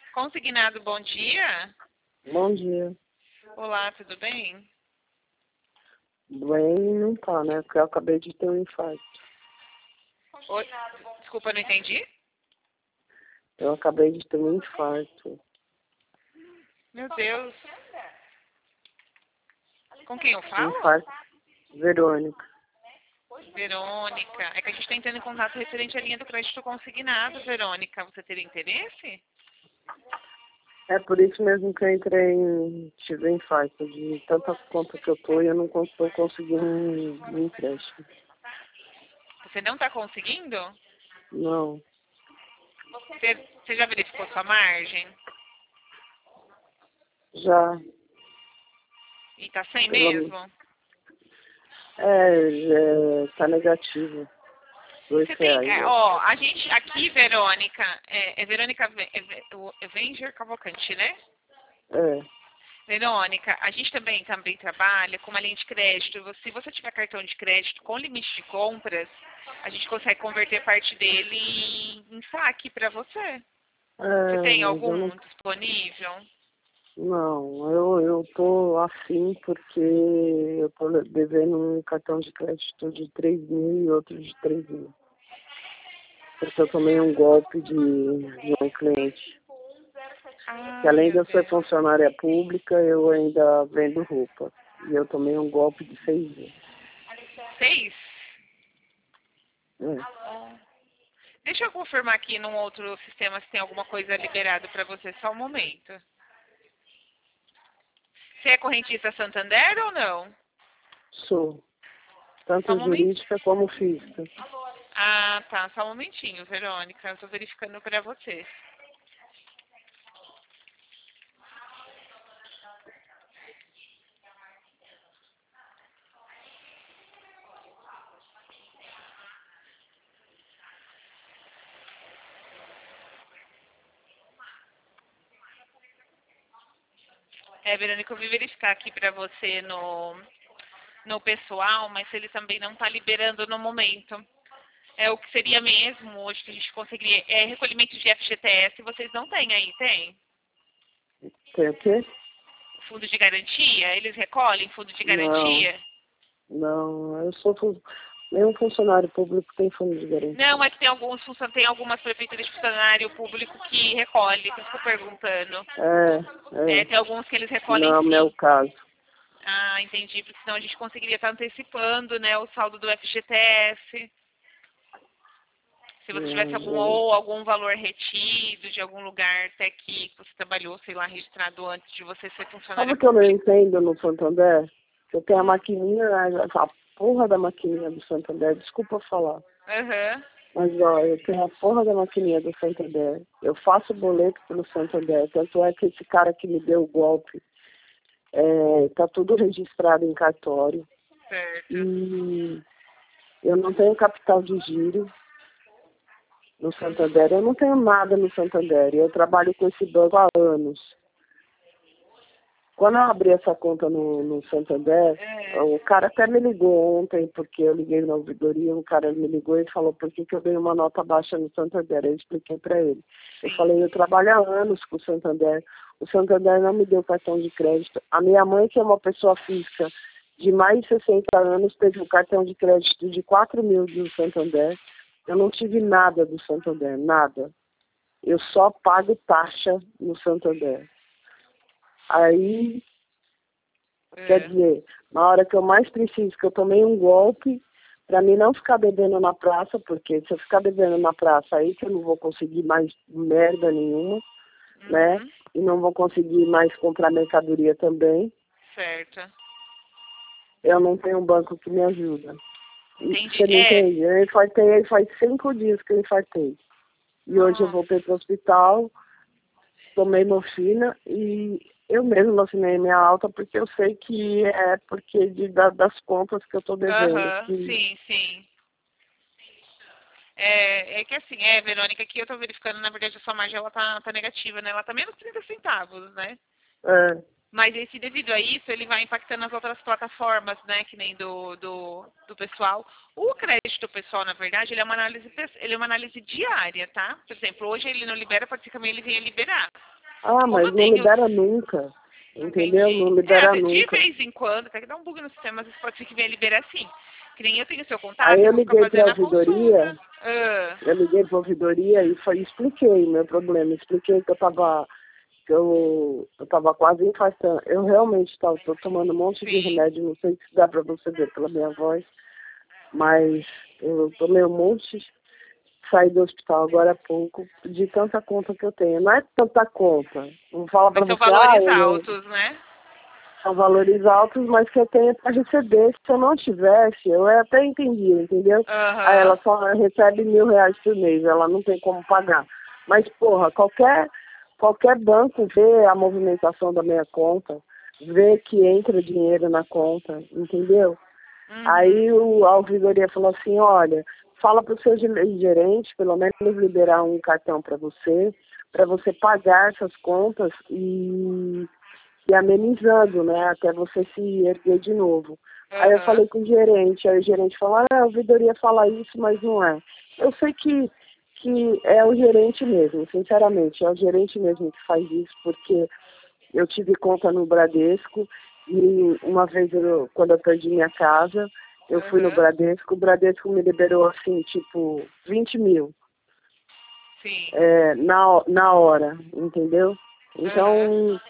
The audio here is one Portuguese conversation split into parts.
Consignado, bom dia. Bom dia. Olá, tudo bem? Bem, não tá, né? Porque eu acabei de ter um infarto. Oi? Desculpa, não entendi. Eu acabei de ter um infarto. Meu Deus. Com quem eu Um falo? infarto. Verônica. Verônica. É que a gente está entrando em contato referente à linha do crédito consignado, Verônica. Você teria interesse? É por isso mesmo que eu tive infarto. De tanta conta que eu tô e eu não estou conseguindo um empréstimo. Você não está conseguindo? Não. Você já verificou sua margem? Já. E tá sem Pelo, mesmo? tá negativo. Você tem, R$2. ó, a gente aqui, Verônica, Verônica Venger Cavalcante, né? É. Verônica, a gente também trabalha com uma linha de crédito. Se você tiver cartão de crédito com limite de compras, a gente consegue converter parte dele em saque para você. Você tem Mas eu algum não. disponível? Não, eu tô assim porque eu tô devendo um cartão de crédito de 3.000 e outro de 3.000. Porque eu tomei um golpe de um cliente. Que Ai, além de meu eu ser Deus. funcionária pública, eu ainda vendo roupa. E eu tomei um golpe de 6.000. 6? É. Deixa eu confirmar aqui num outro sistema se tem alguma coisa liberada para você. Só um momento. Você é correntista Santander ou não? Sou. Só um Tanto momento. jurídica como física. Ah, tá. Só um momentinho, Verônica. Eu tô verificando para você. Verônica, eu vim verificar aqui para você no pessoal, mas ele também não está liberando no momento. O que seria mesmo hoje que a gente conseguiria recolhimento de FGTS, vocês não têm aí, tem? Tem o quê? Fundo de garantia? Eles recolhem fundo de Não, garantia? não. Nenhum funcionário público tem fundo de Não, garantia. mas tem algumas prefeituras de funcionário público que recolhe, por isso que eu tô perguntando. É. Tem alguns que eles recolhem Não é o meu sim. caso. Ah, entendi, porque senão a gente conseguiria estar antecipando, né, o saldo do FGTS. Se você tivesse Não. algum valor retido de algum lugar até que você trabalhou, sei lá, registrado antes de você ser Sabe funcionária o que eu não pública. entendo no Santander? Que eu tenho a maquininha, a porra da maquininha do Santander, desculpa falar. Aham. Mas, ó, eu tenho a porra da maquininha do Santander. Eu faço boleto pelo Santander. Tanto é que esse cara que me deu o golpe, tá tudo registrado em cartório. Certo. E eu não tenho capital de giro no Santander. Eu não tenho nada no Santander. Eu trabalho com esse banco há anos. Quando eu abri essa conta no Santander, o cara até me ligou ontem, porque eu liguei na ouvidoria, o cara me ligou e falou por que eu dei uma nota baixa no Santander. Eu expliquei para ele. Eu falei, eu trabalho há anos com o Santander não me deu cartão de crédito. A minha mãe, que é uma pessoa física de mais de 60 anos, teve um cartão de crédito de 4.000 do Santander. Eu não tive nada do Santander, nada. Eu só pago taxa no Santander. Aí, quer dizer, na hora que eu mais preciso, que eu tomei um golpe, para mim não ficar bebendo na praça, porque se eu ficar bebendo na praça, aí que eu não vou conseguir mais merda nenhuma, né? E não vou conseguir mais comprar mercadoria também. Certo. Eu não tenho um banco que me ajuda. Isso Entendi. você não entende. Eu infartei, faz 5 dias que eu infartei. E hoje eu voltei para o hospital, tomei morfina e eu mesmo assinei minha alta porque eu sei que é porque das contas que eu estou devendo. Aham, sim, sim. Que assim, Verônica, aqui eu tô verificando, na verdade, a sua margem ela tá negativa, né? Ela tá menos 30 centavos, né? É, Mas esse, devido a isso, ele vai impactando as outras plataformas, né? Que nem do pessoal. O crédito pessoal, na verdade, ele é uma análise diária, tá? Por exemplo, hoje ele não libera, pode ser que amanhã ele venha liberar. Ah, Como mas eu não tenho... libera nunca. Entendeu? Entendi. Não libera De nunca. vez em quando, até que dá um bug no sistema, às vezes pode ser que venha liberar sim. Que nem eu tenho seu Aí contato, eu eu vou ficar liguei para a fazendo a ouvidoria, consulta. Ah, eu liguei para a ouvidoria e expliquei meu problema, expliquei que eu tava quase infartando. Eu realmente tô tomando um monte de sim. remédio, não sei se dá para você ver pela minha voz, mas eu tomei um monte, saí do hospital agora há pouco, de tanta conta que eu tenho. Não é tanta conta, não fala Mas para são você, ah, valores altos, né? são valores altos, mas que eu tenho para receber. Se eu não tivesse, eu até entendia, entendeu? Aí Aham. ela só recebe R$ 1.000 por mês, ela não tem como pagar. Mas, porra, qualquer banco vê a movimentação da minha conta, vê que entra dinheiro na conta, entendeu? Uhum. Aí a ouvidoria falou assim, olha, fala para o seu gerente, pelo menos liberar um cartão para você pagar essas contas e amenizando, né, até você se erguer de novo. Aí eu Aham. falei com o gerente, aí o gerente falou, a ouvidoria fala isso, mas não é. Eu sei que é o gerente mesmo, sinceramente, é o gerente mesmo que faz isso, porque eu tive conta no Bradesco e uma vez, quando eu perdi minha casa, eu fui no Aham. Bradesco, o Bradesco me liberou assim, tipo, 20 mil Sim. na hora, entendeu? Aham. Então,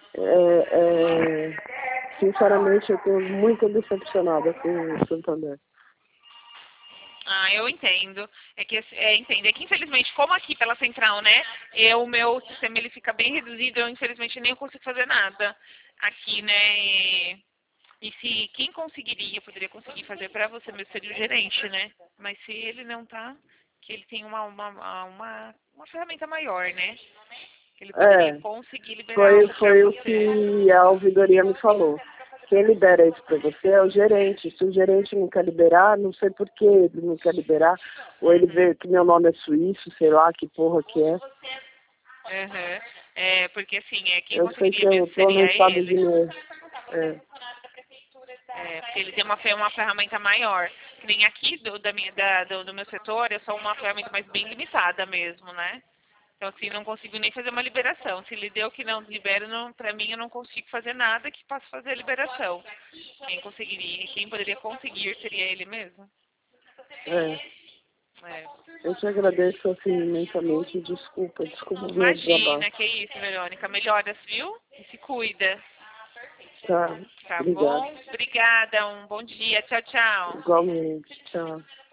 sinceramente, eu estou muito decepcionada com o Santander. Ah, eu entendo. Entendo. É que infelizmente, como aqui pela central, né? O meu sistema ele fica bem reduzido, eu infelizmente nem consigo fazer nada aqui, né? E se quem conseguiria, poderia conseguir fazer para você mesmo seria o gerente, né? Mas se ele não tá, que ele tem uma ferramenta maior, né? Que ele poderia É, conseguir liberar foi, algo para foi o você. que a ouvidoria me falou. Quem libera isso para você é o gerente. Se o gerente não quer liberar, não sei por que ele não quer liberar, ou ele Uhum. vê que meu nome é suíço, sei lá que porra que é. Uhum. Porque assim, quem Eu sei que conseguiria eu mesmo estou no seria estado de... ele. É, Porque ele tem uma ferramenta maior. Que nem aqui do meu setor, é só uma ferramenta mais bem limitada mesmo, né? Então, assim, não consigo nem fazer uma liberação. Se ele deu que não libera, não, pra mim, eu não consigo fazer nada que possa fazer a liberação. Quem poderia conseguir seria ele mesmo. é. É. Eu te agradeço assim imensamente. Desculpa o meu Imagina, desabafo. que isso, Verônica. Melhoras, viu? E se cuida. Tá, Tá obrigado. bom? Obrigada, um bom dia. Tchau, tchau. Igualmente. Tchau.